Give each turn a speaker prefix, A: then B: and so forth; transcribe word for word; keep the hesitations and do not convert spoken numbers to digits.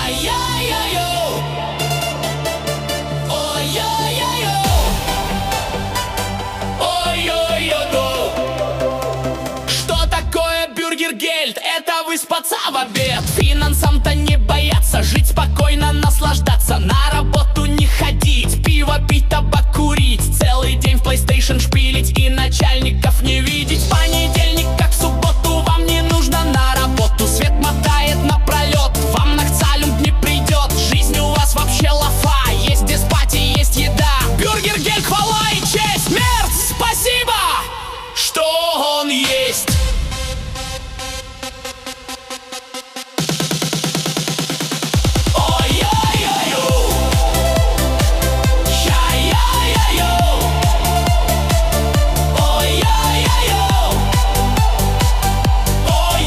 A: Ой-яй-яй-йоу. Ой-яй-яй-йоу. Ой-ой-ой-йоу. Что такое бюргер-гельд? Это выспаться в обед. Финансам-то не бояться, жить спокойно, наслаждаться, на работу не ходить, пиво пить, табак курить, целый день в PlayStation шпилить и начальников не видеть.